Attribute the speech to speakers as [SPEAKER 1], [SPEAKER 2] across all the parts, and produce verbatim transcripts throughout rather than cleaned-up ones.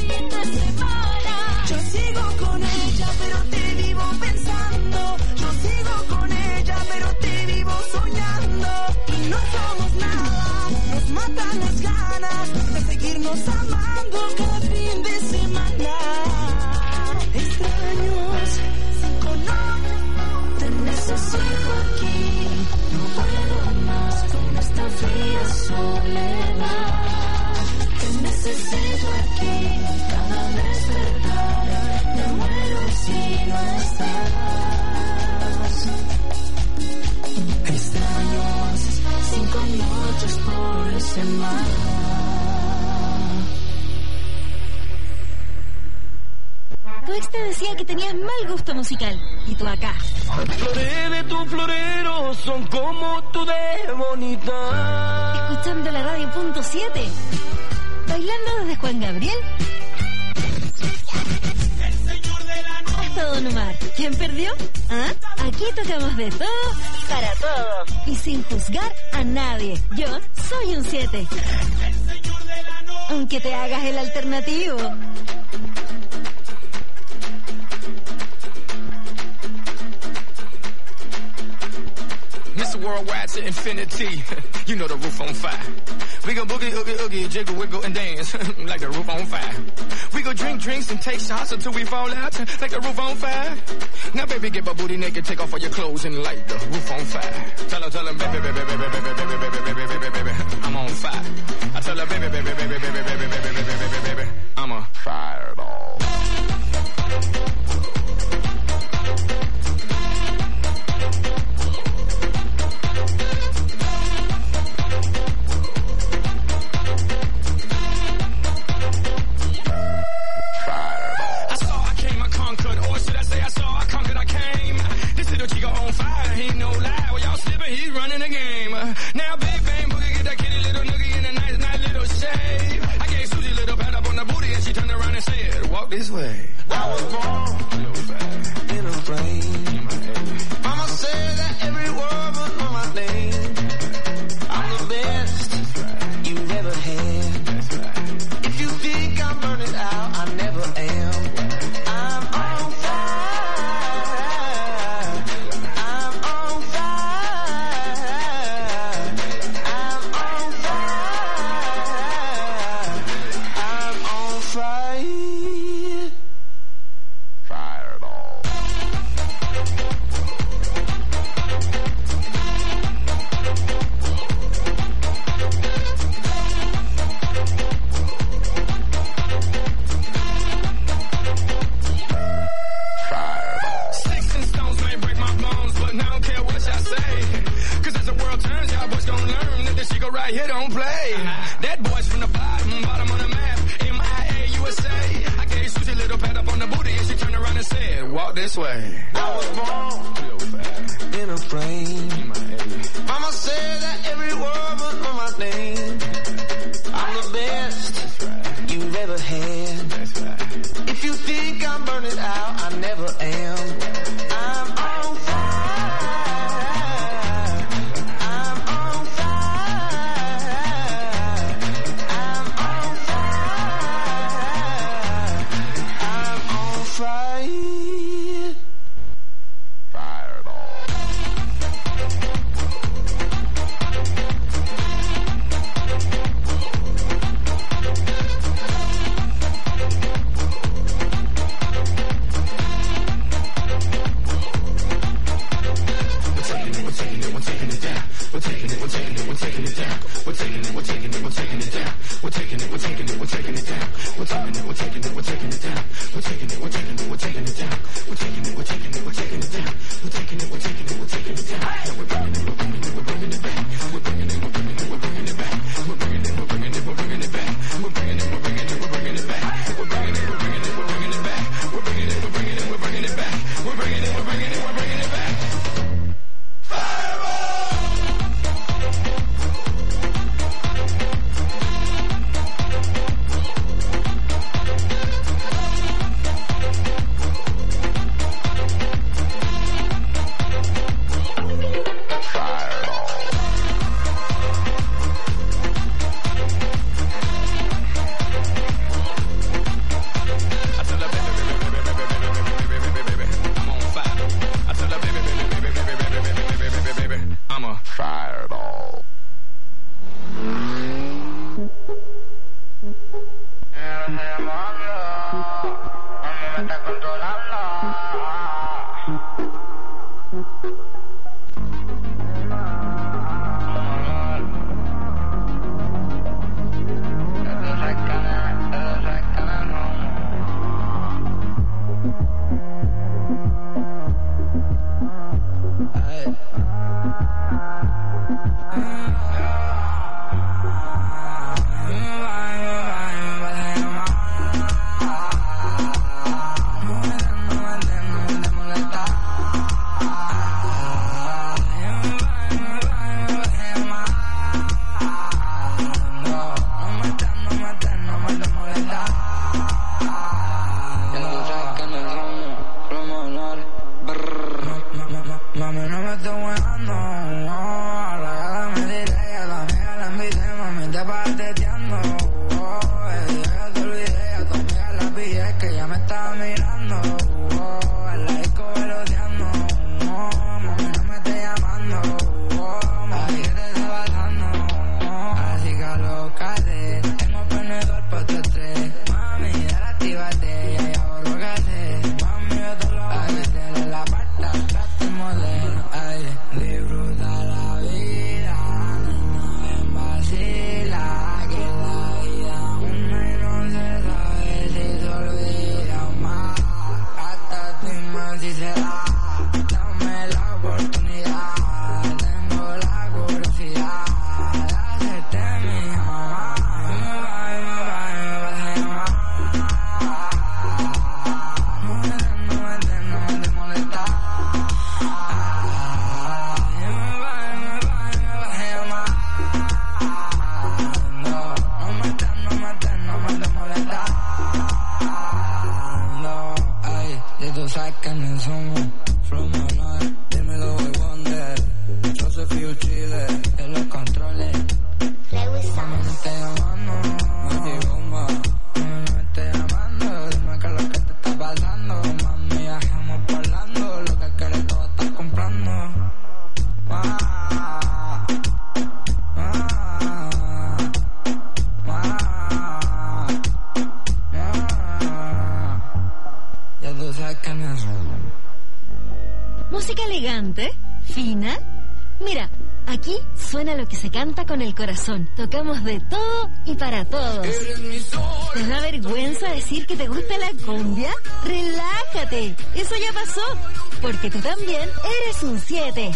[SPEAKER 1] fin de semana. Yo sigo con ella, pero te vivo pensando. Yo sigo con ella, pero te vivo soñando. Y no somos nada, nos matan las ganas de seguirnos amando cada fin de semana. Extraños, cinco no, te necesito aquí. No puedo más con esta fría soledad. Te necesito aquí, cada despertar. Me muero si no estás. Extraños, cinco noches por semana.
[SPEAKER 2] Tu ex te decía que tenías mal gusto musical. Y tú acá.
[SPEAKER 3] Flores de tu florero son como tú de bonita.
[SPEAKER 2] Escuchando la radio punto siete. Bailando desde Juan Gabriel hasta Don Omar. ¿Quién perdió? ¿Ah? Aquí tocamos de todo para todos. Y sin juzgar a nadie. Yo soy un siete. Aunque te hagas el alternativo.
[SPEAKER 3] Mister Worldwide to infinity. You know the roof on fire. We go boogie, oogie, oogie, jiggle, wiggle, and dance like the roof on fire. We go drink drinks and take shots until we fall out like the roof on fire. Now, baby, get my booty naked, take off all your clothes and light the roof on fire. Tell her, tell her, baby, baby, baby, baby, baby, baby, baby, baby, baby, baby, I'm on fire. I tell her, baby, baby, baby, baby, baby, baby, baby, baby, baby, baby, I'm a fireball. This way. I was born in a plane. Mama said that every word was on my name. I'm the best you've ever had. If you think I'm burning out, I never am. I'm on fire. I'm on fire. I'm on fire. I'm on fire. Right here don't play. That boy's from the bottom, bottom of the map. M I A U S A. I gave Susie a little pat up on the booty and she turned around and said, walk this way. I was born in a plane. Mama said that every word was on my name. I'm the best you've ever had. If you think I'm burning out, I never am. I'm on fire. Fireball.
[SPEAKER 2] Música elegante, fina. Mira, aquí suena lo que se canta con el corazón. Tocamos de todo y para todos. ¿Te da vergüenza decir que te gusta la cumbia? Relájate, eso ya pasó, porque tú también eres un siete.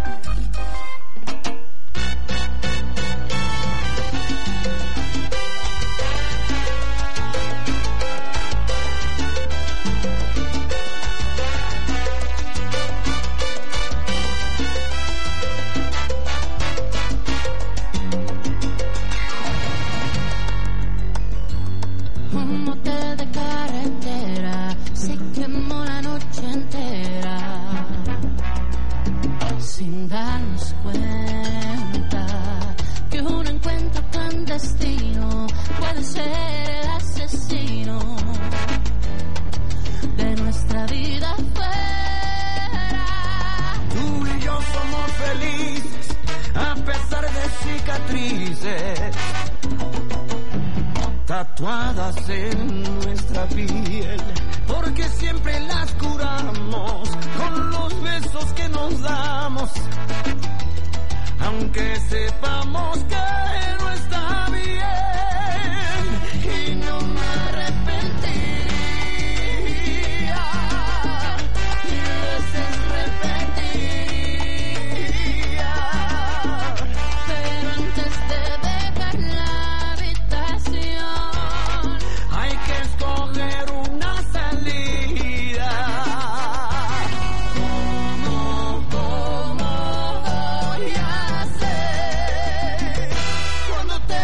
[SPEAKER 4] Tatuadas en nuestra piel, porque siempre las curamos con los besos que nos damos, aunque sepamos que no está bien, y no me arrepentiría, mil veces repetiría, pero antes de dejar la hay que escoger una salida. ¿Cómo, cómo voy a hacer cuando te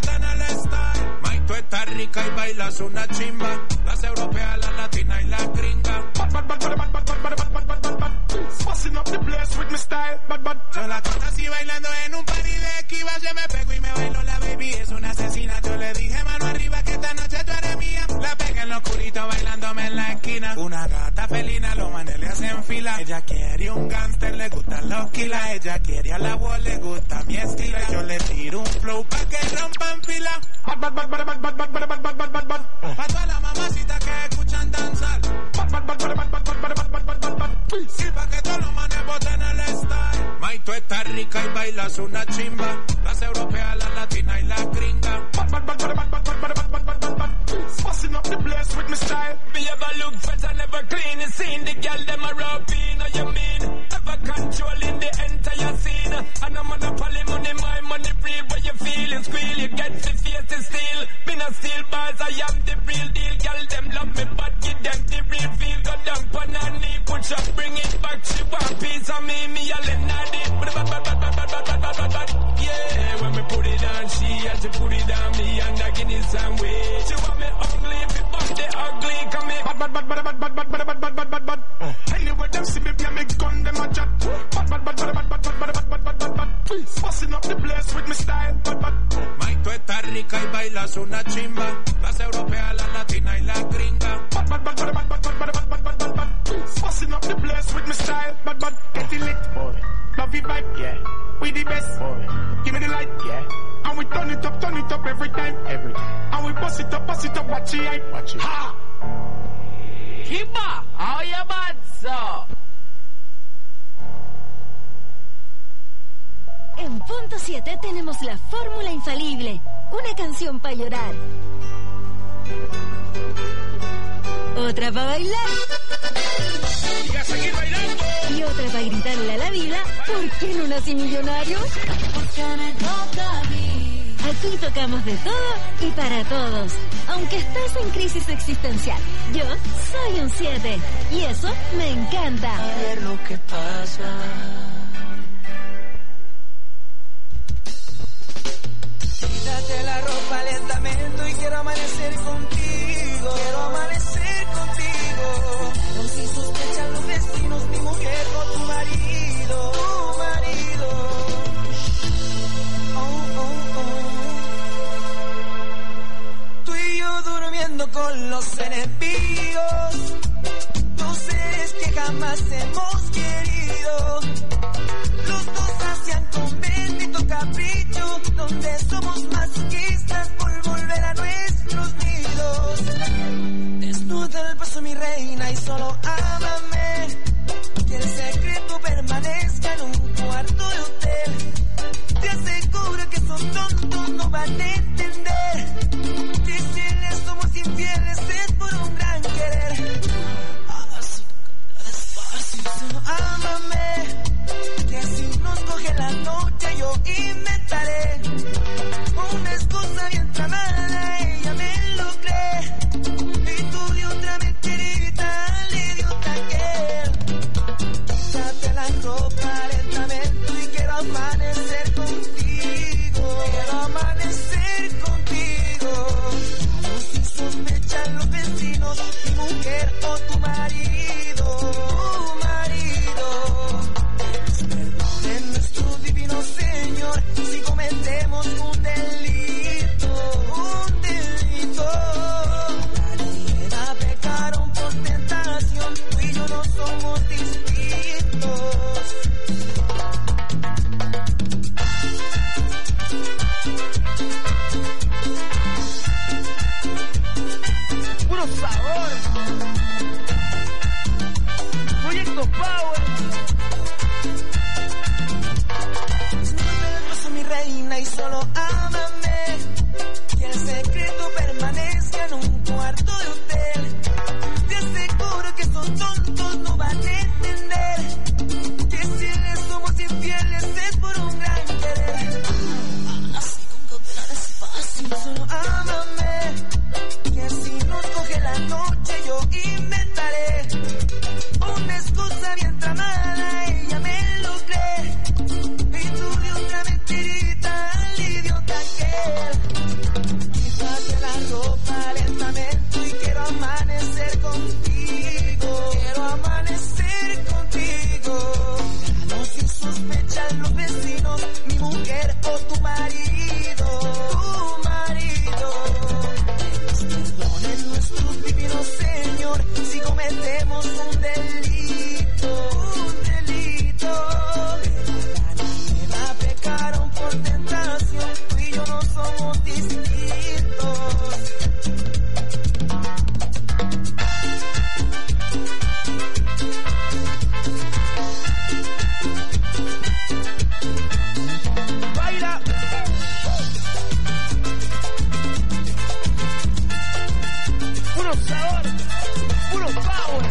[SPEAKER 5] botan el style. May, tú estás rica y bailas una chimba. Las europeas, las latinas y las gringas.
[SPEAKER 3] Busting up the place with my style, bad, bad.
[SPEAKER 5] Yo la conocí bailando en un party de esquivas. Yo me pego y me bailo, la baby es una asesina. Yo le dije mano arriba que esta noche tú eres mía. La pegué en lo oscurito bailándome en la esquina. Una gata felina, los manes le hacen fila. Ella quiere un gangster, le gustan los kilas. Ella quiere a la wall, le gusta mi estilo. Yo le tiro un flow pa' que rompan fila.
[SPEAKER 3] Bad, bad, bad, bad, bad, bad, bad, bad, bad, bad, bad, bad.
[SPEAKER 5] Pa' todas las mamacitas que escuchan danzar.
[SPEAKER 3] Bad, bad, bad, bad, bad, bad, bad, bad, bad, bad, bad, bad.
[SPEAKER 5] Y pa' que todos los manes boten el style. May, tú estás rica y bailas una chimba. Las europeas, las latinas y las gringas.
[SPEAKER 3] Bad, bad, bad, bad, bad, bad, bad, bad, bad, bad, bad, bad. Busting up the place with my style.
[SPEAKER 6] Me ever look fresh and never clean. You seen the girl them a rubbing, know you mean? Ever controlling the entire scene. And I'm monopoly money, my money free. Where you feel it, squeal, you get the face to steal. Me not steal bars, I am the real deal. Girl them love me, but give them the real feel. Go down on her knee, push up, bring it back. She want piece of me, me a let her dip. Yeah, when me put it on, she had to put it on me and I give it some way. She want me ugly, if it bust the ugly, come here.
[SPEAKER 3] Bad, bad, bad, bad, bad, bad, bad, bad, bad, bad, bad, bad. Anyway, them see me, yeah, me gun, them a chat. Bad, bad, bad, bad, bad, bad, bad, bad, bad, bad, bad, bad. Busting up the place with my style, bad, bad.
[SPEAKER 5] May, tú estás rica y bailas una chimba. Las europeas, las latinas y las gringas.
[SPEAKER 3] Bad, bad, bad, bad, bad, bad, bad, bad, bad, bad, bad, bad. Busting up the place with my style, bad, bad. Get it lit, boy. Love it vibe, yeah. We the best, boy. Give me the light, yeah. And we turn it up, turn it up every time, every time. And we bust it up, bust it up, watch it, hype, watch it. Ha!
[SPEAKER 6] Kimba, how you bad, so?
[SPEAKER 2] En punto siete tenemos la fórmula infalible. Una canción para llorar. Otra para bailar.
[SPEAKER 6] Y a seguir bailando.
[SPEAKER 2] Y otra para gritarle a la vida, ¿por qué no nací millonario?
[SPEAKER 1] Porque me toca a mí.
[SPEAKER 2] Aquí tocamos de todo y para todos. Aunque estés en crisis existencial, yo soy un siete. Y eso me encanta.
[SPEAKER 4] A ver lo que pasa. Quítate la ropa lentamente y quiero amanecer contigo. Quiero amanecer contigo. No sin sospechar los vecinos, mi mujer o tu marido. Tu marido. Oh, oh, oh. Tú y yo durmiendo con los enemigos. Dos seres que jamás hemos querido. Los dos hacían con bendito capricho, donde somos masoquistas por volver a nuestros nidos. Desnuda el paso mi reina y solo ámame. Que el secreto permanezca en un cuarto de hotel. Te aseguro que esos tontos no van a entender que si les somos infieles es por un gran querer. Así, despacito, solo ámame. Que si nos coge la noche yo inventaré una excusa bien tramada, ella me lo cree. Y tú de otra mentirita le dio taquel. Quítate la ropa lentamente y quiero amanecer contigo. Quiero amanecer contigo. No sin sospechar los vecinos, mi mujer o tu marido. Tu marido. En nuestro divino Señor, si cometemos un delito, un delito. somos distintos. Baila. Puro sabor, puro power.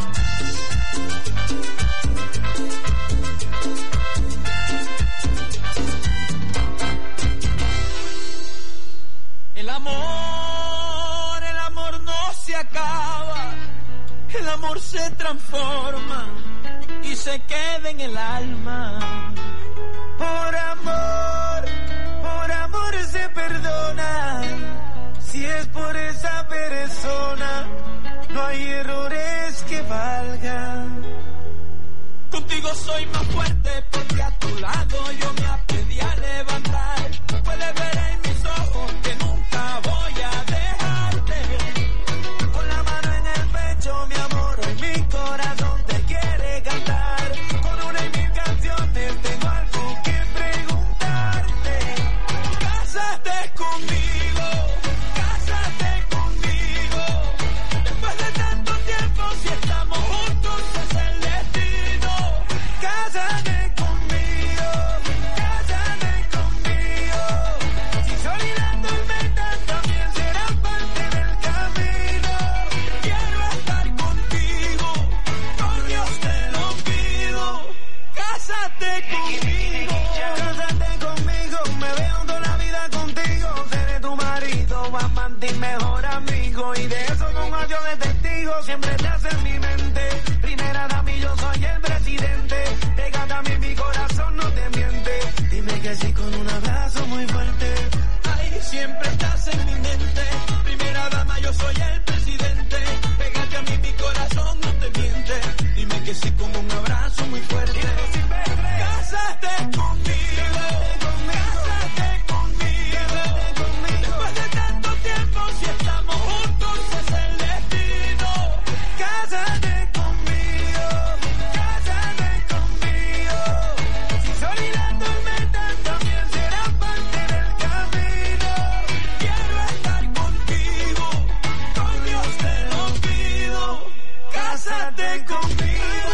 [SPEAKER 4] El amor, el amor no se acaba, el amor se transforma y se queda en el alma. Por amor, por amor se perdona, si es por esa persona, no hay errores que valgan. Contigo soy más fuerte porque a tu lado yo me aprendí a levantar. Puedes ver en mis ojos que nunca voy a dejarte. Con la mano en el pecho, mi amor, hoy mi corazón te quiere cantar. Con una y mil canciones tengo algo que preguntarte. Cásate conmigo, cásate conmigo. Después de tanto tiempo, si estamos juntos es el destino. Cásate conmigo, cásate conmigo. Si sol y la tormenta también serán parte del camino. Quiero estar contigo, por Dios te lo pido. Cásate conmigo, cásate conmigo. Me veo toda la vida contigo. Seré tu marido, amante y mejor amigo. Y de eso con ocho de testigos siempre te hace en mi mente. Primera dama y yo soy el presidente. Pégate a mí, mi corazón no te miente. Dime que sí con un abrazo muy fuerte. Ay, siempre estás en mi mente. Primera dama, yo soy el presidente. Pégate a mí, mi corazón no te miente. Dime que sí con un abrazo muy fuerte. Cásate conmigo, cásate conmigo. Después de tanto tiempo, si estamos juntos es el destino. Cásate conmigo, cásate conmigo. Si sol y la tormenta también serán parte del camino. Quiero estar contigo, con Dios te lo pido. Cásate conmigo.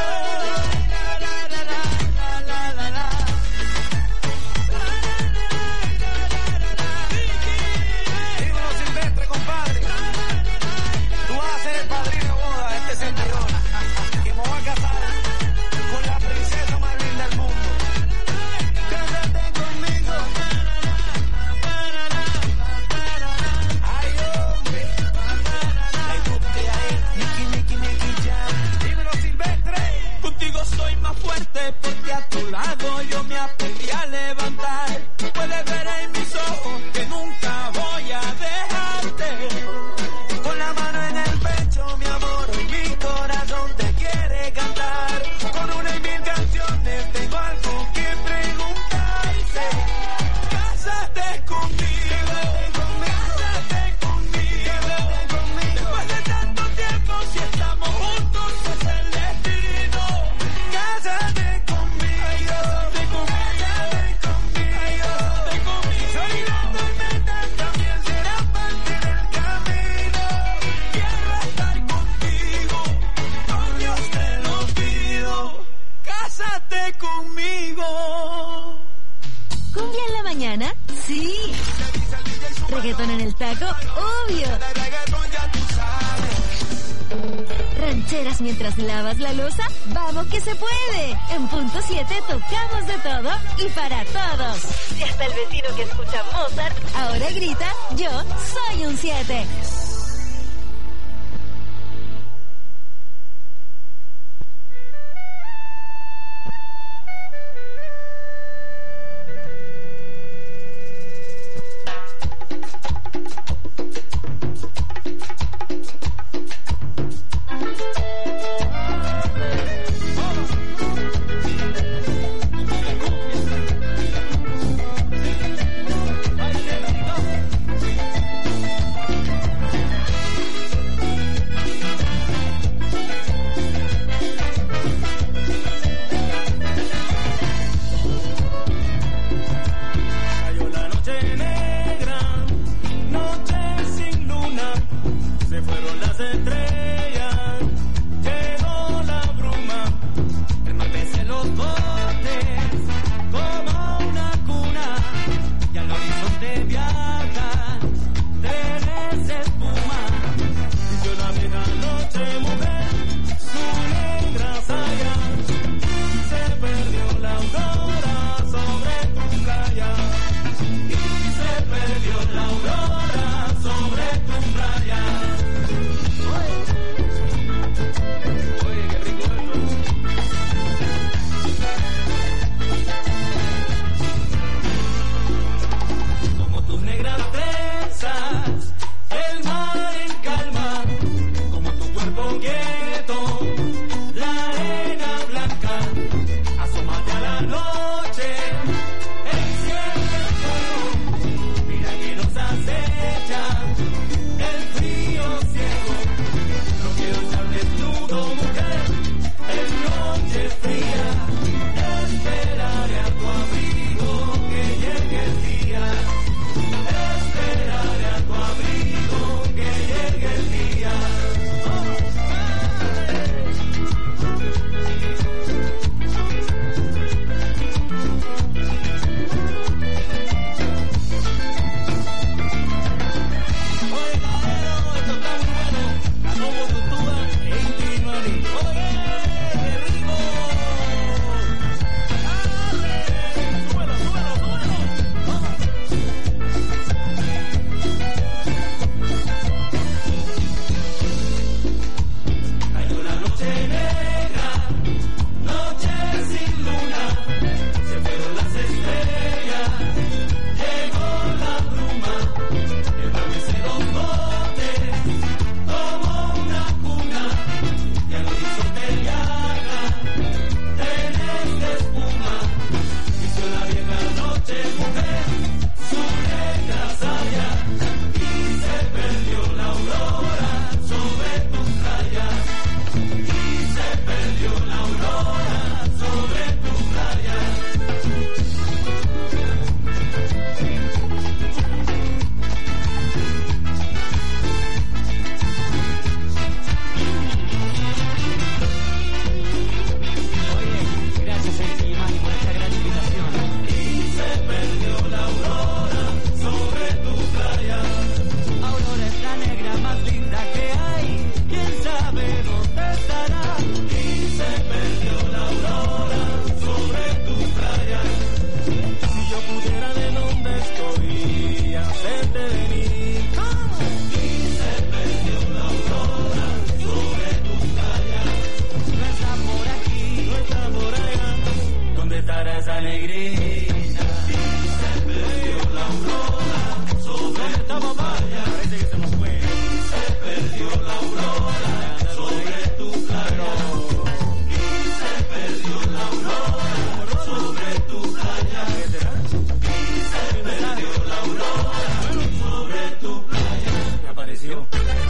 [SPEAKER 4] Dímelo, Silvestre, compadre. Tú vas a ser el padrino de boda de este servidor, que me voy a casar con la princesa más linda del mundo. Cásate conmigo. Ay, hombre. Ay, tú te ahí. Niki, niki, niki, ya. Dímelo, Silvestre. Contigo soy más fuerte porque a tu lado yo me aprendí a levantar. Puedes ver en mis ojos que nunca voy a dejarte. Con la mano en el pecho, mi amor, hoy mi corazón te quiere cantar. Con una y mil canciones tengo algo que preguntarte. Cásate conmigo, cásate conmigo. Después de tanto tiempo, si estamos juntos es el destino. Cásate conmigo, cásate conmigo, cásate conmigo. Soy la tormenta también será parte del camino. Quiero estar contigo, por Dios te lo pido. Cásate conmigo.
[SPEAKER 2] ¿Cumbia en la mañana? Sí. ¿Reggaetón en el taco? Obvio. ¿Rancheras mientras lavas la loza? ¡Vamos que se puede! En punto siete tocamos de todo y para todos. Y hasta el vecino que escucha Mozart ahora grita, yo soy un siete.
[SPEAKER 5] tu playa. Me apareció.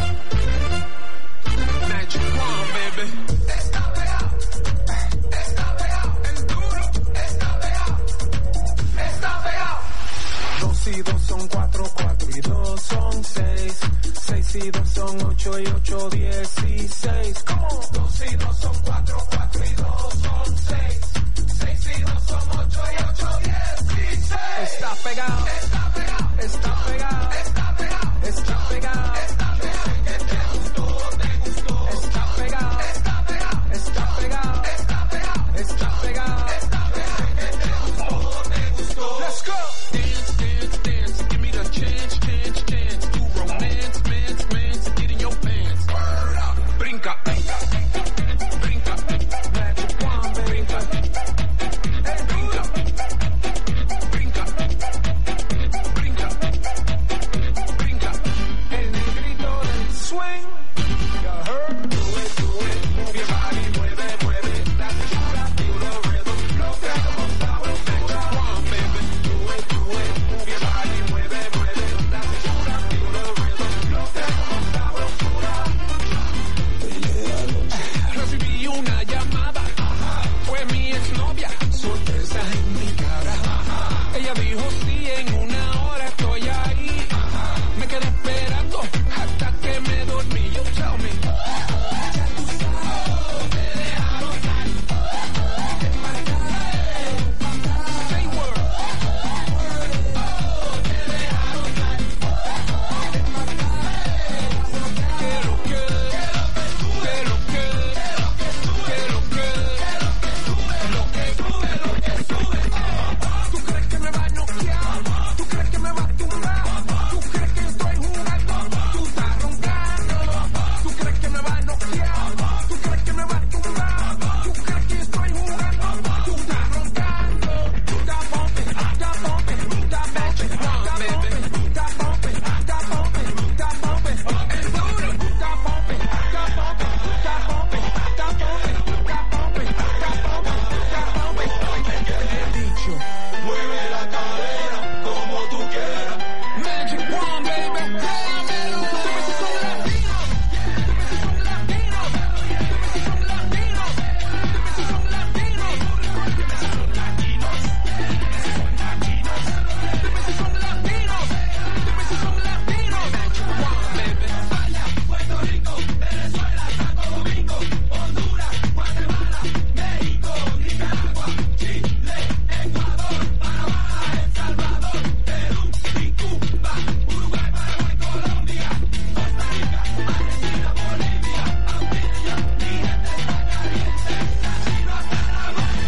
[SPEAKER 5] Magic One, baby. Está pegado, está pegado, el duro, está pegado, está pegado. Dos y dos son cuatro, cuatro y dos son seis. Seis y dos son ocho y ocho, dieciséis. ¿Cómo? Dos y dos son cuatro, cuatro y dos son seis. Seis y dos son ocho y ocho, dieciséis. Está pegado, está pegado, está pegado, está pegado, está pegado, está pegado. Que te gustó, te gustó. Está pegado, está pegado, está pegado, está pegado, está pegado, está pegado. Que te gustó, te gustó. Let's go. Dance, dance, dance. Give me the chance, chance, chance. Do romance, mance, mance. Get in your pants. Brinca, brinca, brinca. Magic One, brinca. Hey, brinca, brinca, brinca, brinca. El negrito del swing. You heard? Do it, do it. Move your body, mueve, mueve. That's the shot, I feel the rhythm. Lo que hagamos ahora, Magic One, baby. Do it, do it. Move your body, mueve, mueve. That's the shot, I feel the rhythm. Lo que hagamos ahora. Recibí una llamada, fue mi exnovia, sorpresa en mi cara. Ella dijo sí, en una hora estoy ahí. Me quedé esperando hasta que me dormí. You tell me. Say word. Quiero que, quiero que, quiero que, lo que sube, lo que sube. ¿Tú crees que me va a noquear? ¿Tú crees que me va a tumbar? ¿Tú crees que estoy jugando? Tú estás roncando. ¿Tú crees que me va a noquear? ¿Tú crees que me va a tumbar? ¿Tú crees que estoy jugando? Tú estás roncando. Tú estás bumping, estás bumping, tú estás bumping, estás bumping, tú estás bumping, estás bumping, tú estás bumping. El duro, tú estás bumping, estás bumping, tú estás bumping, estás bumping, tú estás bumping, estás bumping, tú estás bumping. He dicho, mueve la cadera como tú quieras. Magic One, baby. Dígamelo. Dime si son latinos. Dime si son latinos. Dime si son latinos. Dime si son latinos. Dime si son latinos. Dime si son latinos. Dime si son latinos. Magic One, baby. España, Puerto Rico, Venezuela, Santo Domingo, Honduras, Guatemala, México, Nicaragua, Chile, Ecuador, Panamá, El Salvador, Perú y Cuba, Uruguay, Paraguay, Colombia, Costa Rica, Argentina, Bolivia, Australia, mi gente está caliente, latino hasta la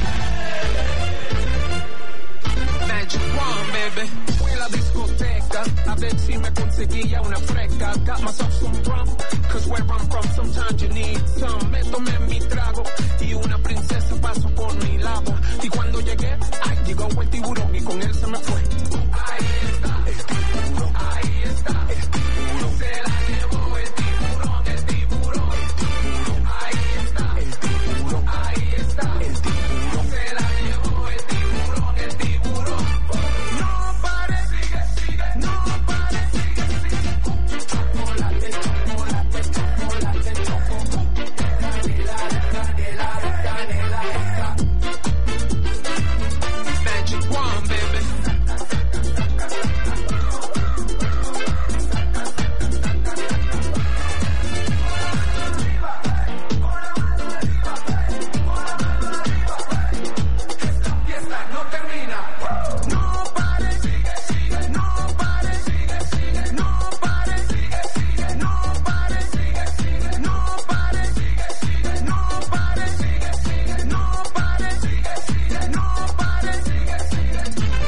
[SPEAKER 5] Magic One, baby. Fui a la discoteca a ver si me conseguía una fresca. Got myself some rum, cause where I'm from sometimes you need some. Me tomé mi trago y una princesa pasó por mi lado. Y cuando llegué, ay, llegó el tiburón y con él se me fue. Ahí está, el tiburón. Ahí está, el tiburón. Se la llevó el tiburón, el tiburón. El tiburón. Ahí está, el tiburón. Ahí está, el tiburón. Se la llevó el tiburón, el tiburón. No pare, sigue, sigue, no pare, sigue, sigue. Chocolate, chocolate, chocolate, chocolate. Canela, canela, canela. Magic One, baby. Esta fiesta no termina. No pare, sigue, sigue, no pare, sigue, sigue, no pare, sigue, sigue, no pare, sigue, sigue, no pare, sigue, sigue, no pare, sigue, sigue, no pare, sigue, sigue, no pare, sigue, sigue.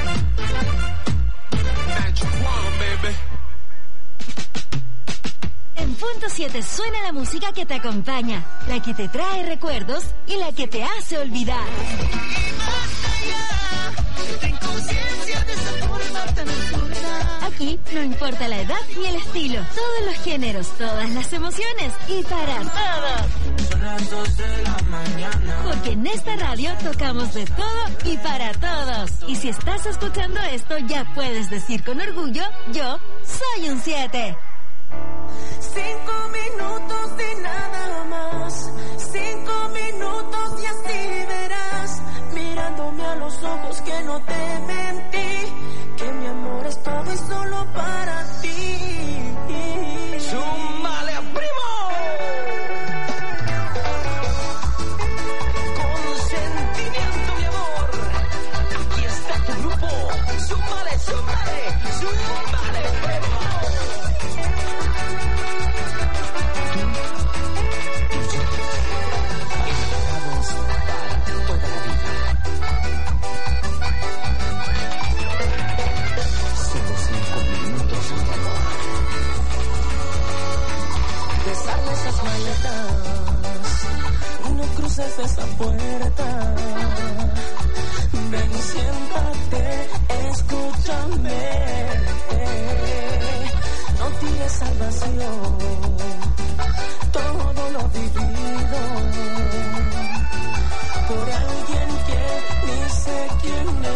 [SPEAKER 5] Magic One, baby.
[SPEAKER 2] En punto siete suena la música que te acompaña, la que te trae recuerdos y la que te hace olvidar.
[SPEAKER 1] Ten conciencia de esa forma tan absurda.
[SPEAKER 2] Aquí no importa la edad ni el estilo, todos los géneros, todas las emociones y para todos.
[SPEAKER 4] Son las dos de la mañana.
[SPEAKER 2] Porque en esta radio tocamos de todo y para todos. Y si estás escuchando esto, ya puedes decir con orgullo, yo soy un siete.
[SPEAKER 1] Cinco minutos de nada más, cinco minutos y así verás, mirándome a los ojos que no te mentí, que mi amor es todo y solo para ti.
[SPEAKER 4] ¡Súmale, primo! Con sentimiento, mi amor, aquí está tu grupo. ¡Súmale, súmale, súmale, primo!
[SPEAKER 1] No cruces esa puerta, ven y siéntate, escúchame, no tires al vacío todo lo vivido por alguien que ni sé quién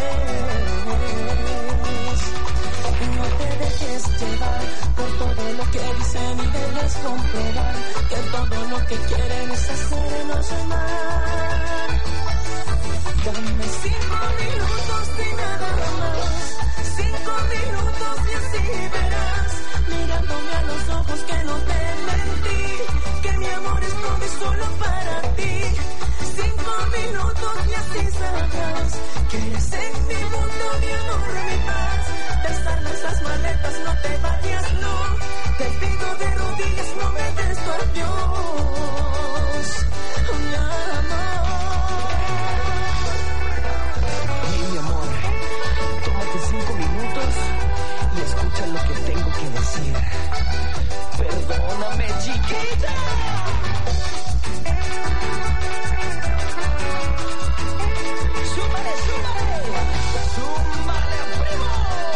[SPEAKER 1] es. No te dejes llevar por todo lo que dicen y debes comprobar que todo lo que quieren es hacernos mal. Dame cinco minutos y nada más, cinco minutos y así verás, mirándome a los ojos que no te mentí, que mi amor es todo y solo para ti. Cinco minutos y así sabrás que eres en mi mundo, mi amor, mi paz. Desarma esas maletas, no te vayas, no. Te pido de rodillas, no me des tu adiós, mi amor.
[SPEAKER 4] Y mi amor, tómate cinco minutos y escucha lo que tengo que decir. Perdóname, chiquita. Súmale, súmale, súmale, primo.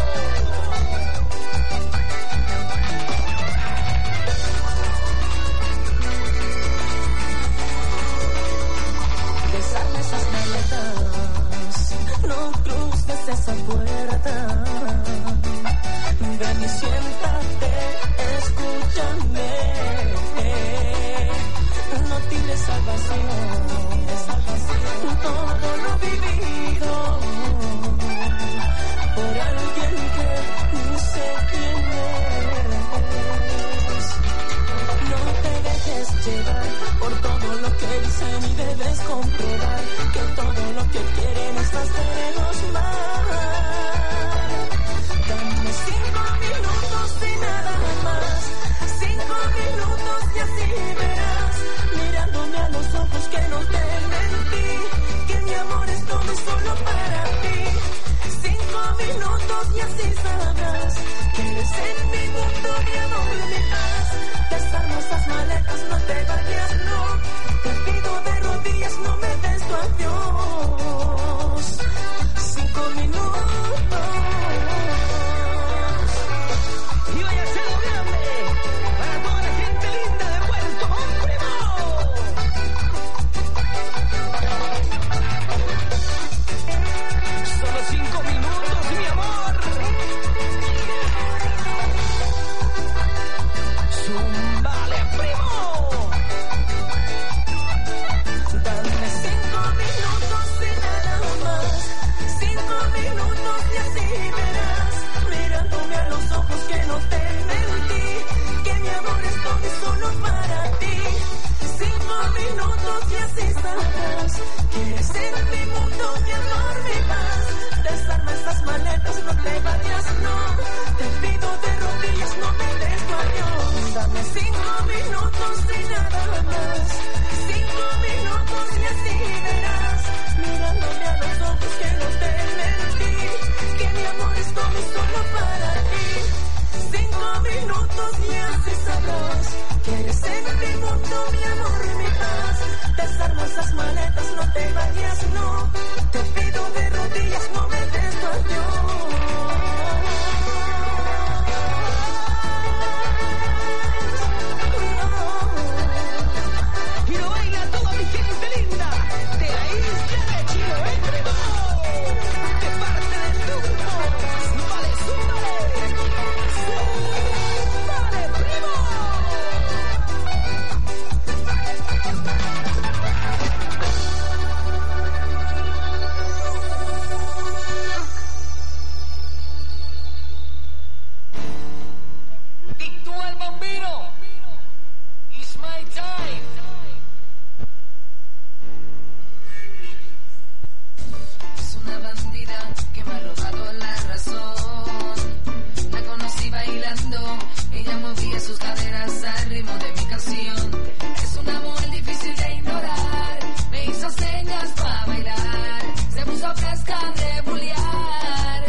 [SPEAKER 1] Desarma esas maletas, no cruces esa puerta, ven y siéntate, escúchame, no tires al vacío todo lo vivido por alguien que ni sé quién es. No te dejes llevar por todo lo que dicen y debes comprobar que todo lo que quieren es hacernos mal. Dame cinco minutos y nada más, cinco minutos y así verás, mirándome a los ojos que no te mentí, que mi amor es todo y solo para ti. Cinco minutos y así sabrás que eres en mi mundo, mi amor, mi paz. Desarma esas maletas, no te vayas, no. Te pido de rodillas, no me des tu adiós. Cinco minutos.
[SPEAKER 4] Y vaya a ser grande para toda la gente linda de Puerto Montt, primo. Solo cinco minutos, mi amor. Zumbale, primo.
[SPEAKER 1] Dame cinco minutos y nada más, cinco minutos y así verás, mirándome a los ojos que no te mentí, que mi amor es todo y solo para ti. Cinco minutos y así sabrás que eres en mi mundo, mi amor, mi paz. Desarma estas maletas, no te vayas, no. Te pido de rodillas, no me des tu adiós. Dame cinco minutos y nada más, cinco minutos y así verás, mirándome a los ojos que no te mentí, que mi amor es todo y solo para ti. Cinco minutos y así sabrás que eres en mi mundo, mi amor, mi paz. Desarma esas maletas, no te vayas, no. Te pido de rodillas, no me des tu adiós.
[SPEAKER 7] sus caderas al ritmo de mi canción. Es una mujer difícil de ignorar. Me hizo señas para bailar. Se puso fresca de bulear.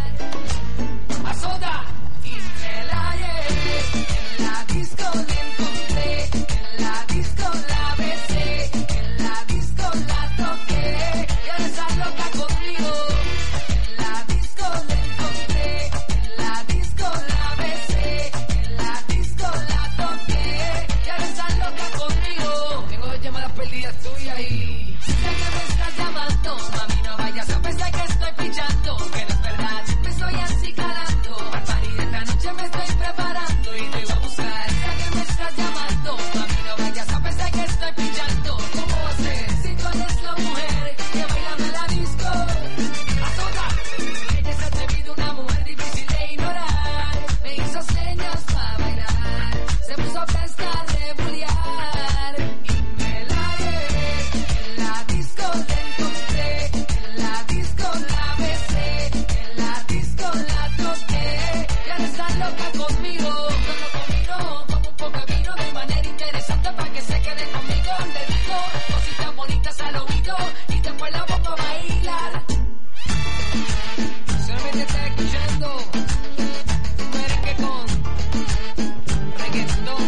[SPEAKER 7] A soda y me la llevé. En la disco le encontré. En la disco la besé. En la disco la toqué. Y ahora está loca conmigo. En la disco le encontré. En la disco la besé. En la disco la toqué. Y ahora está loca conmigo. Tengo dos llamadas perdidas tuyas y sé que me estás llamando. Mami, no vayas a pensar que estoy pichando. Que no es verdad, me estoy acicalando. Al party de esta noche me estoy preparando y te voy a buscar. Sé que me estás llamando. Mami, no vayas a pensar que estoy pichando. ¿Cómo va a ser? Si tú eres la mujer que baila en la disco. A toda. Ella se ha atrevido, una mujer difícil de ignorar. Me hizo señas para bailar. Se puso fresca de bulear. Y me la llevé. En la disco la encontré. En la disco la besé. En la disco la toqué. Y ahora está loca conmigo. Solo conmigo. Como un poco de vino de manera interesante para que se quede conmigo. Le digo cositas bonitas al oído. Y después la pongo a bailar. Solamente estás escuchando un merengue con reggaetón.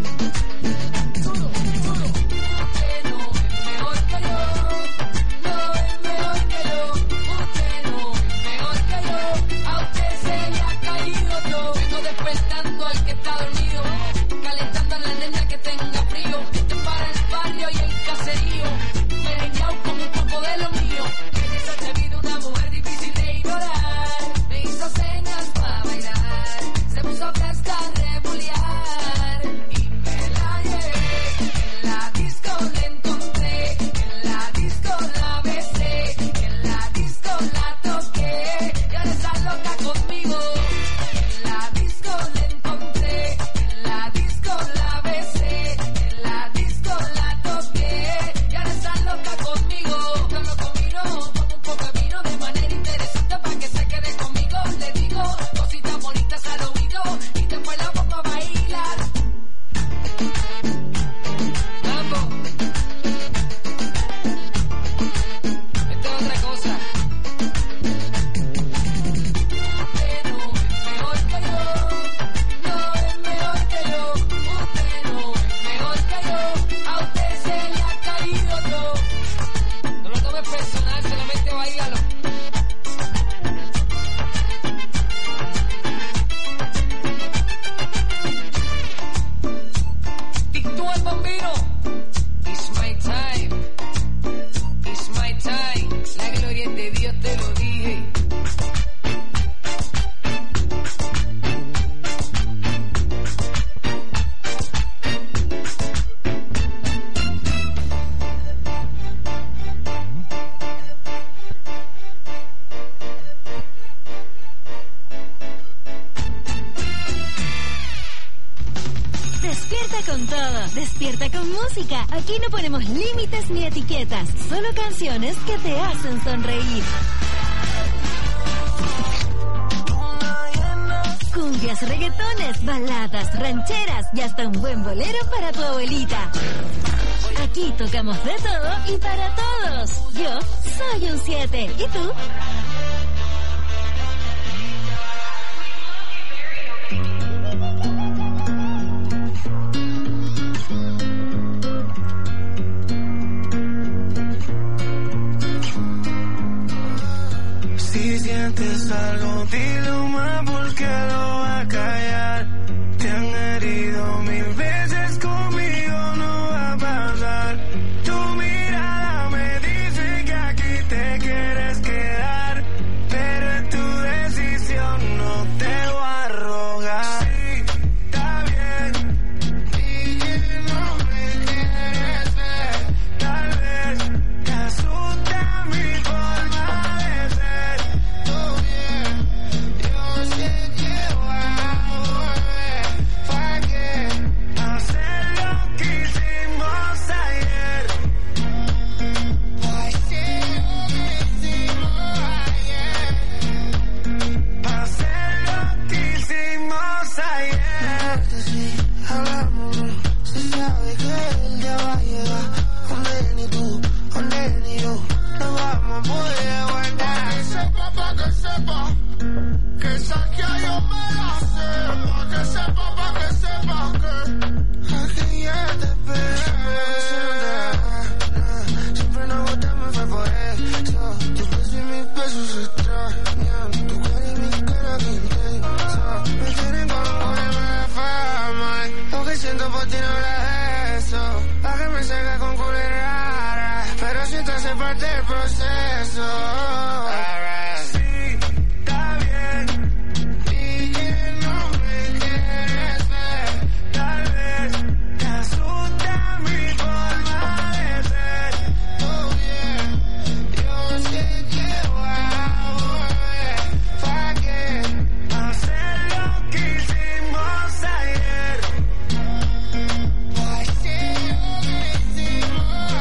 [SPEAKER 7] Duro, duro. Usted no es mejor que yo. No es mejor que yo. Usted no es mejor que yo. A usted se le ha caído yo. Vengo despertando al que está dormido. Calentando a la nena que tenga frío. Esto es para el barrio y el caserío. Merengueado con un poco de lo mío. Ella se ha atrevido, una mujer difícil de ignorar. Me hizo señas para bailar. Se puso fresca de bulear. Y me la llevé. En la disco la encontré. En la disco la besé. En la disco la toqué. Y ahora está loca conmigo. En la disco la encontré. En la disco la besé. En la disco la toqué. Y ahora está loca conmigo. Solo conmigo. Como un poco de vino de manera interesante para que se quede conmigo. Le digo cositas bonitas al oído. Y después la pongo a bailar. Mambo. Esto es otra cosa. Usted no es mejor que yo. No es mejor que yo. Usted no es mejor que yo. A usted se le ha caído yo. No lo tomes personal, solamente bailalo. Tito el Bambino. It's my time. It's my time. La gloria es de Dios, te lo dije.
[SPEAKER 2] Despierta con todo, despierta con música. Aquí no ponemos límites ni etiquetas, solo canciones que te hacen sonreír. Cumbias, reggaetones, baladas, rancheras y hasta un buen bolero para tu abuelita. Aquí tocamos de todo y para todos. Yo soy un siete. ¿Y tú?
[SPEAKER 8] Si sientes algo, dilo más porque lo va a callar. Te han herido mil veces, conmigo no va a pasar. Tu mirada me dice que aquí te quieres quedar, pero es tu decisión, no te voy a rogar. Sí, está bien, y no me quieres ver. Tal vez te asusta mi forma de ser. Tú bien, yo sé que voy a volver. ¿Para qué hacer lo que hicimos ayer? Hacer lo que hicimos ayer. Hacer lo que hicimos ayer. por ti no era eso. Pa' que me salga con culera. Pero si te hace parte del proceso. Alright. Sí, está bien. Y que no me quieres ver. Tal vez te asusta mi forma de ser. Oh yeah, yo sé que voy a volver. ¿Pa' qué hacer lo que hicimos ayer? ¿Pa' qué lo que hicimos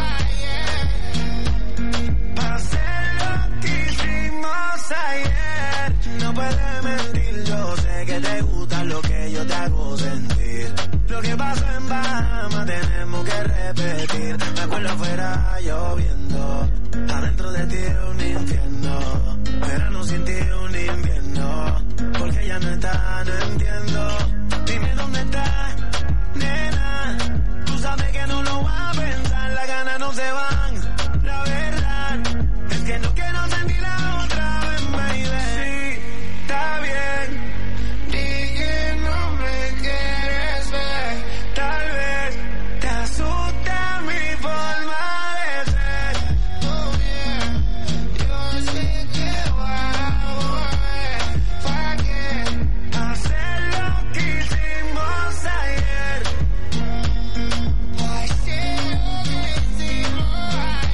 [SPEAKER 8] ayer? ¿Pa' hacer lo que hicimos ayer? No puedes mentir, yo sé que te gusta lo que yo te hago sentir. Lo que pasó en Bahamas tenemos que repetir. Me acuerdo afuera lloviendo, adentro de ti un infierno. Verano sin ti un invierno, porque ya no está, no entiendo. Dime dónde está, nena. Tú sabes que no lo vas a pensar, las ganas no se van. La verdad es que no quiero sentirla otra vez, baby. Sí, está bien. Di que no me quieres ver. Tal vez te asusta mi forma de ser. Oh yeah, yo sé que voy a volver. ¿Pa' qué hacer lo que hicimos ayer? ¿Pa' qué lo que hicimos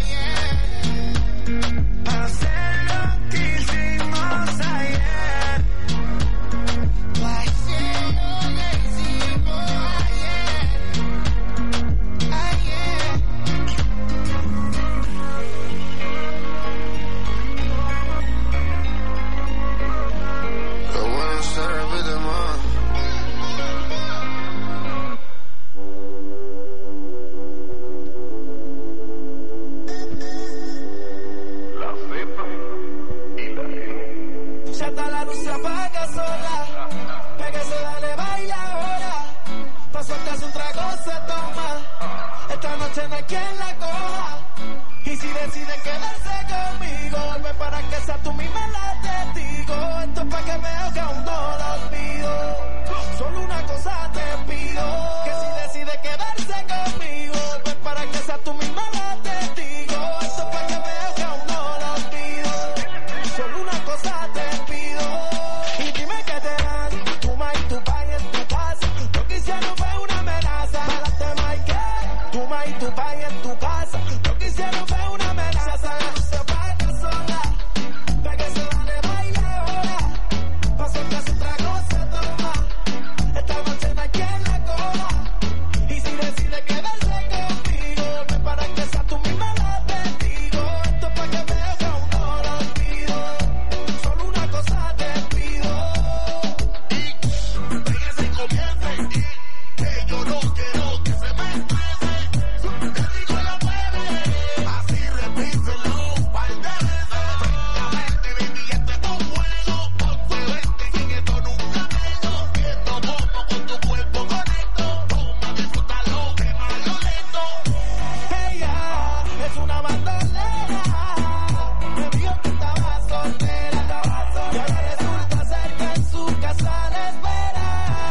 [SPEAKER 8] ayer? Hacer lo que hicimos ayer. ¿Pa' qué lo que hicimos ayer? Ayer. Lo bueno se repite más.
[SPEAKER 3] La cepa y la E.
[SPEAKER 4] Ya está la luz, se apaga sola. Pégase, dale, baila ahora. Pa' soltarse un trago se toma. Esta noche no hay quien la coja. Y si decide quedarse conmigo, vuelve para que sea tú misma la testigo. Esto es pa' que veas que aún no la olvido. Solo una cosa te pido, que si decide quedarse conmigo, vuelve para que sea tú misma la testigo. Esto es pa' que veas que aún no la olvido. Solo una cosa te pido. Y dime que te vas. Tu ma y tu pa en tu casa. Lo que hicieron fue una amenaza. Malaste ma y qué. Tu ma y tu pa en tu casa. Lo que hicieron fue una amenaza. No se apaga sola. Pégase, dale, baila ahora. Pa' soltarse un trago se toma. Esta noche no hay quien la coja. Y si decide quedarse conmigo, ven para que sea tú misma la testigo. Esto es pa' que veas que aún no la olvido. Solo una cosa te pido.
[SPEAKER 3] Pégase y comience. Que yo no quiero que se me estrese. Te digo la puede. Así repíselo par de veces. Francamente, baby, esto es un juego. Once veinte y en esto nunca tengo. Viendo cómo con tu cuerpo conecto. Toma, disfrútalo, que malo lento.
[SPEAKER 4] Ella es una bandolera. Me dijo que estaba soltera. Y ahora resulta ser que en su casa la espera.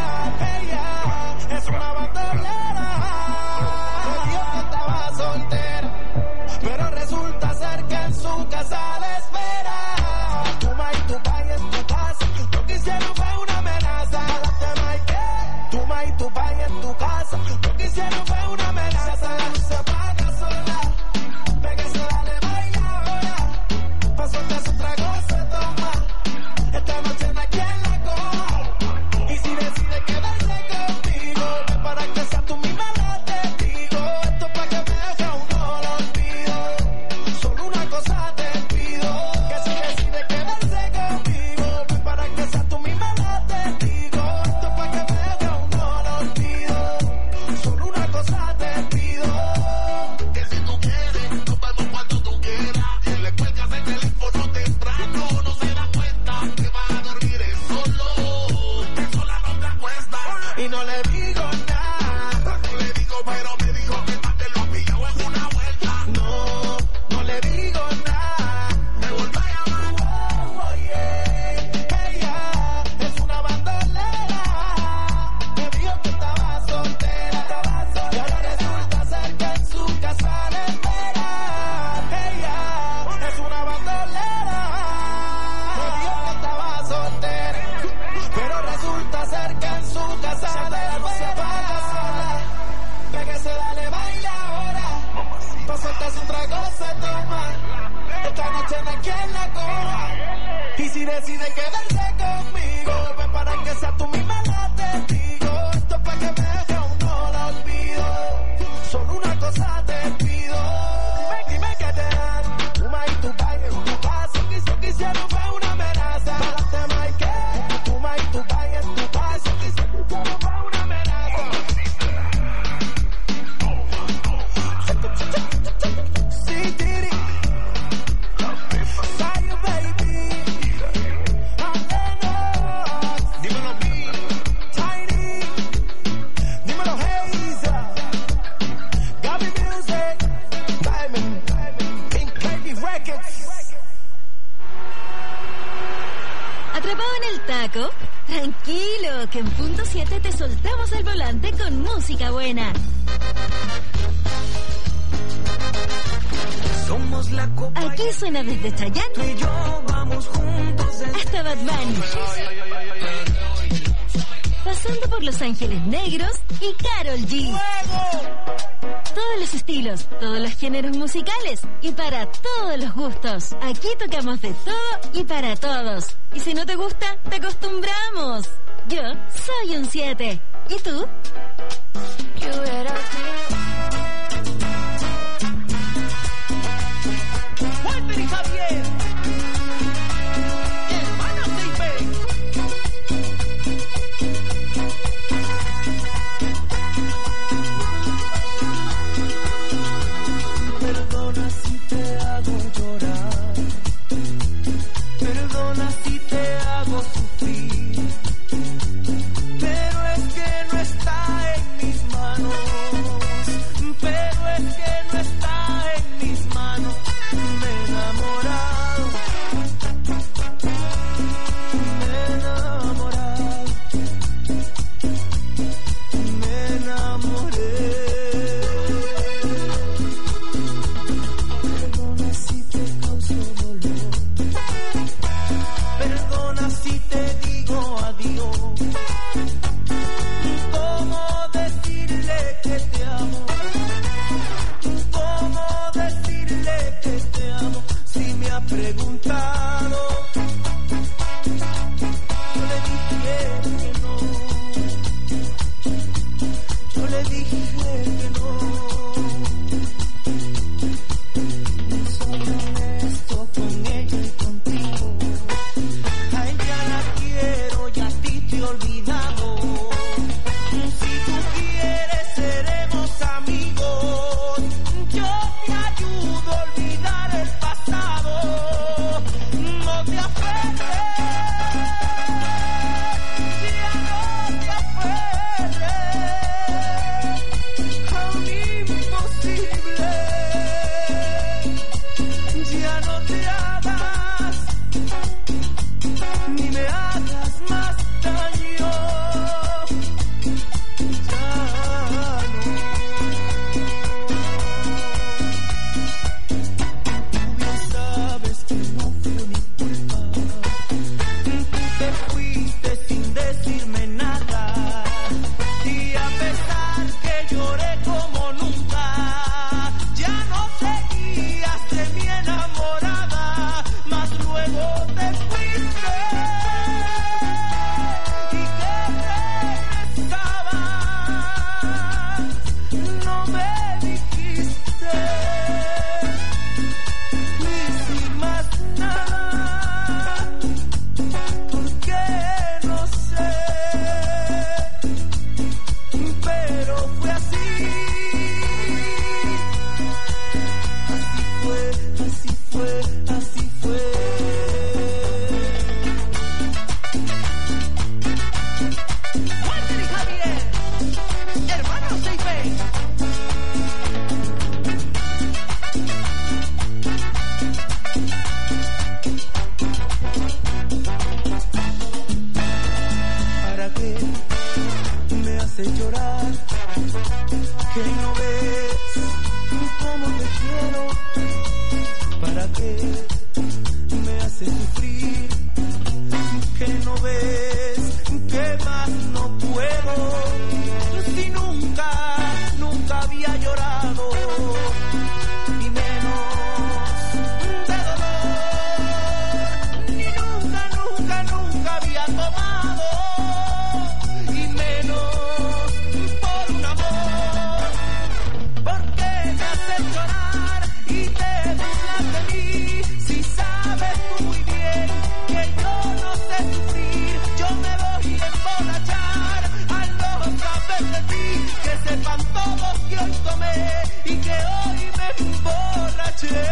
[SPEAKER 4] Ella es una bandolera. Me dijo que estaba soltera. Pero resulta ser que en su casa la espera. Tu ma y tu pa en tu casa. Lo que hicieron fue una amenaza. Malaste ma y qué. Tu ma y tu pa en tu casa. Lo que hicieron fue una amenaza. La luz se apaga sola. Pégase, dale, baila ahora. Pa' soltarse un trago se toma. Esta noche no hay quien la coja. Y si decide quedarse conmigo, ven para que sea tú misma la testigo. Esto es pa' que veas que aún no la olvido. Solo una cosa te pido, que si decide quedarse conmigo, ven para que sea tú misma la testigo. Esto es pa' que veas que aún no la olvido. Solo una cosa te pido.
[SPEAKER 3] Que si tú quieres, nos vemos cuando tú quieras. Y le cuelgas el teléfono temprano. No se da cuenta que vas a dormir es solo. Que sola no te acuestas.
[SPEAKER 4] Y no le digo nada.
[SPEAKER 3] No le digo, pero me dijo que más te lo ha pillado en una vuelta.
[SPEAKER 4] No, no le digo nada.
[SPEAKER 3] Me vuelve a llamar.
[SPEAKER 4] Oh, yeah. Ella es una bandolera. Me dijo que estaba soltera. Estaba
[SPEAKER 8] Y si decide quedarse conmigo, ven para que sea tú misma la testigo. Esto es para que me deje aún no la olvido. Solo una cosa te pido. Dime, dime que te dan. Puma y tu baile, tu paso, quiso, quisieron fue una amenaza. Párate, Mike. Puma y tu baile, tu paso, quiso, quisieron fue una amenaza. Sí, Tiri. Fire, baby. Dímelo, B. Tiny. Dímelo, Hazel. Gaby Music. Diamond. Pink Candy Records.
[SPEAKER 2] ¿Atrapado en el taco? Tranquilo, que en punto siete te soltamos el volante con música buena.
[SPEAKER 8] Somos la copa.
[SPEAKER 2] Aquí suena desde
[SPEAKER 8] Tú
[SPEAKER 2] Chayanne
[SPEAKER 8] y yo vamos juntos desde
[SPEAKER 2] hasta Bad Bunny, pasando por Los Ángeles Negros y Karol G. Todos los estilos, todos los géneros musicales y para todos los gustos. Aquí tocamos de todo y para todos. Y si no te gusta, te acostumbramos. Yo soy un siete. ¿Y tú?
[SPEAKER 8] Walter y Javier. Hermanos de I P. Perdona si te hago llorar. Perdona si te hago sufrir. Pero es que no está en mis manos. Pero es que no está en mis manos. Me he enamorado. Me he enamorado. Me enamoré. Perdona si te causo dolor. Perdona si te digo adiós. ¿Cómo decirle que te amo? ¿Cómo decirle que te amo? Si me ha preguntado, yo le dije que no. Yo le dije que no. Soy honesto con ella y contigo. A ella la quiero y a ti te he olvidado. Si tú quieres seremos amigos. Yo te ayudo a olvidar el pasado. No te aferres. Ya no te aferres a un imposible. Ya no te hagas ni me hagas más daño. Ya no. Tú bien sabes que no fue mi culpa. Tú te fuiste sin decirme nada. Y a pesar que lloré como nunca, ya no seguías de mi enamorada. Mas luego te fuiste y que regresabas. No me dijiste ni sin más nada. ¿Por qué? No sé. Pero fue así. Así fue, así fue, así fue. Walter y Javier, hermanos de I P. ¿Para qué me hace llorar? Que no ves cómo te quiero. ¿Para qué me hace sufrir? Que no ves que más no puedo. Si nunca, nunca había llorado. Ni menos de dolor. Ni nunca.
[SPEAKER 4] saber de ti, que sepan todos que hoy tomé y que hoy me emborraché.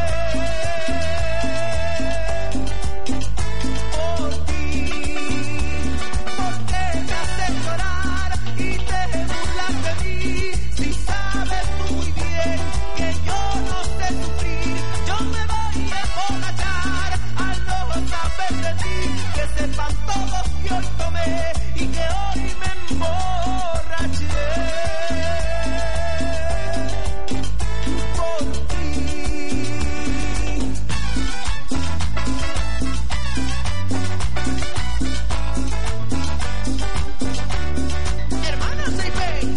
[SPEAKER 4] Por ti, porque me haces llorar y te burlas de mí. Si sabes tú muy bien que yo no sé sufrir, yo me voy a emborrachar al no saber de ti, que sepan todos que hoy tomé y que hoy me emborraché. Por ti. Hermana Seipei.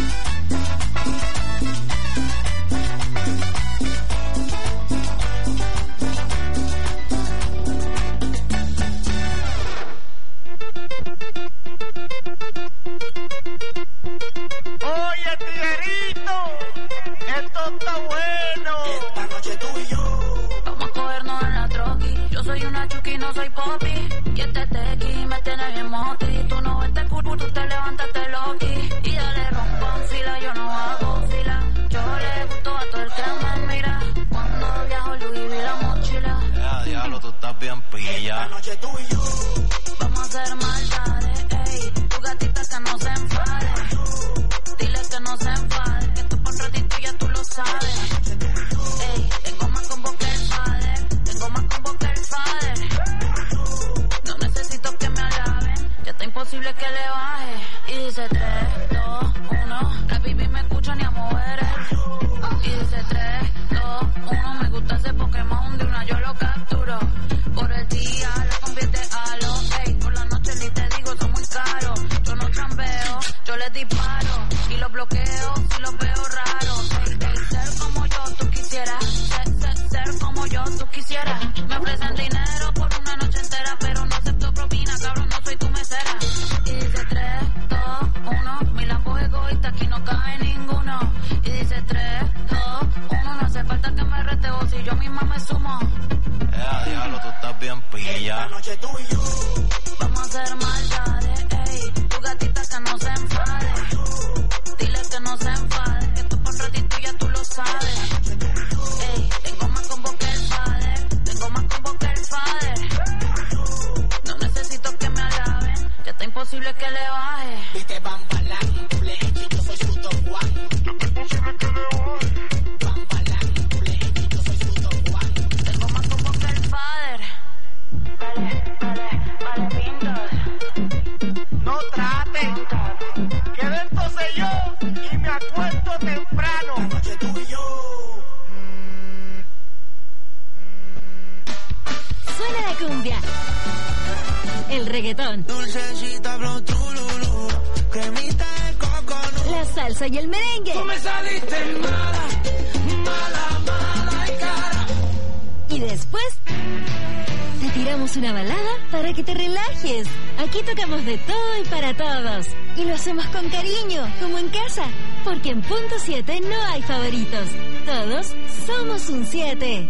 [SPEAKER 9] Oye, tiguerito, esto está bueno.
[SPEAKER 4] Esta noche tú y yo
[SPEAKER 7] Vamos a cogernos en la troqui. Yo soy una chuki, no soy popi. Y este tequi me tiene bien moti. Tú no ves culo, tú te levantaste loqui. Y dale rompan fila, yo no hago fila. Yo le gusto a todo el que me mira. Cuando viajo Louis vi la mochila.
[SPEAKER 9] Ya, diablo, tú estás bien pilla.
[SPEAKER 4] esta noche tú y yo
[SPEAKER 7] Vamos a hacer maldades, ey. Tu gatita que no se enfade. Dile que no se enfade. Que tú por un ratito ya tú lo sabes. Ey, tengo más combo que el padre. Tengo más combo que el padre. No necesito que me alaben. Ya está imposible que le baje. Y dice tres, dos, uno. La baby me escucha ni a mover. Y dice tres, dos, uno. Me gusta ese Pokémon de una yo lo capturo. Por el día lo convierte a lo. Ey, por la noche ni te digo, son muy caros. Yo no chambeo, yo les disparo. Y los bloqueo si los veo raros. Ey, ey, ser como yo tú quisieras. Ser, ser, ser como yo tú quisieras. Me ofrecen dinero por una noche entera, pero no acepto propina, cabrón, no soy tu mesera. Y dice tres, dos, uno. Mi lampo egoísta, aquí no cabe ninguno. Y dice tres, dos, uno. No hace falta que me reteo si yo misma me sumo.
[SPEAKER 9] Ya, diablo, tú estás bien pilla.
[SPEAKER 4] esta noche tú y yo
[SPEAKER 7] Vamos a hacer maldades, ey. Tu gatita que no se enfade. Dile que no se enfade. Que tú por un ratito ya tú lo sabes. Ey, tengo más combo que el padre. Tengo más combo que el padre. No necesito que me alaben. Ya está imposible que le baje.
[SPEAKER 4] viste Bambalán, Play, yo soy su Don Juan. Bambalán, Play, yo soy su Don Juan.
[SPEAKER 7] Tengo más combo que el padre. Vale, vale, vale, pinta.
[SPEAKER 9] No traten, que de entonces yo y me acuesto temprano.
[SPEAKER 4] Esta noche tú y yo
[SPEAKER 2] Suena la cumbia, el reggaetón,
[SPEAKER 8] Dulcecita, blow, trululú, cremita de coconut.
[SPEAKER 2] la salsa y el merengue.
[SPEAKER 3] Tú me saliste mala, mala, mala y cara.
[SPEAKER 2] Y después te tiramos una balada para que te relajes. Aquí tocamos de todo y para todos. Y lo hacemos con cariño, como en casa. Porque en Punto siete no hay favoritos. Todos somos un siete.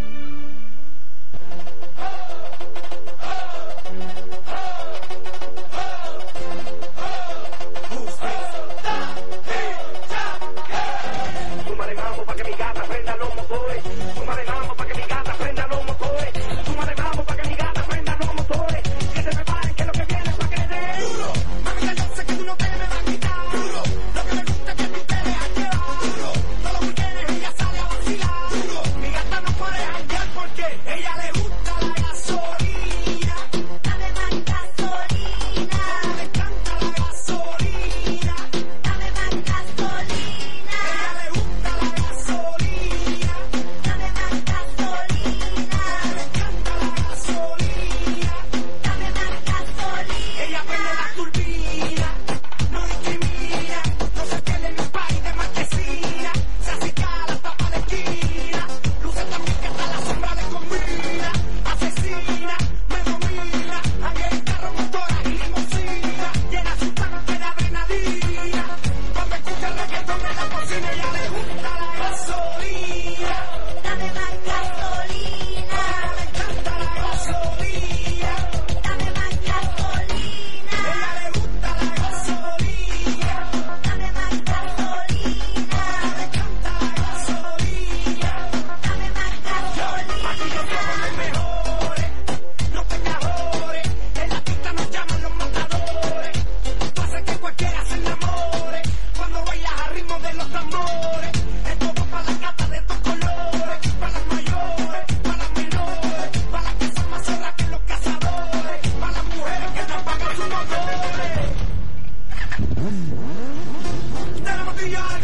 [SPEAKER 10] Súmale mambo pa' que mi gata prenda los motores. Súmale mambo pa' que mi gata prenda los motores. Súmale mambo pa' que mi gata prenda los motores. Que se preparen que lo que viene es pa' que le dé duro. Mami, ya yo sé que tú no te me vas a quitar duro. Lo que me gusta es que tú te dejas llevar duro. Todos los weekends ella sale a vacilar duro. Mi gata no puede dejar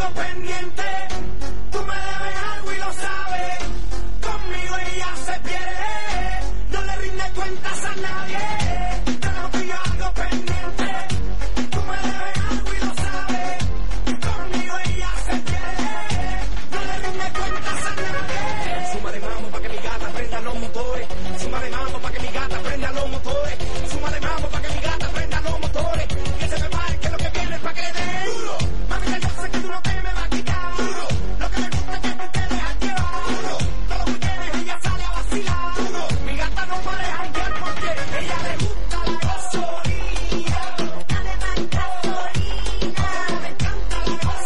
[SPEAKER 4] pendiente.